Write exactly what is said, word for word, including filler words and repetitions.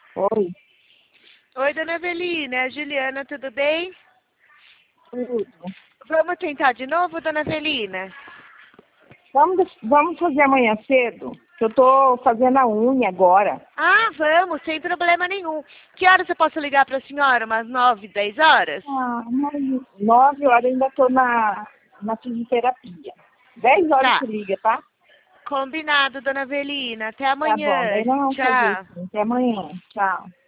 Oi, Oi, dona Evelina, é a Juliana, tudo bem? tudo. Vamos tentar de novo, dona Evelina? Vamos, vamos fazer amanhã cedo? Que eu tô fazendo a unha agora. Ah, vamos, sem problema nenhum. Que horas eu posso ligar para a senhora? Umas nove, dez horas? Ah, mas nove horas ainda tô na, na fisioterapia. Dez horas Tá, se liga, tá? combinado, dona Evelina. Até Tá bom, amanhã. daí nós vamos fazer Tchau. isso. Até amanhã. Tchau.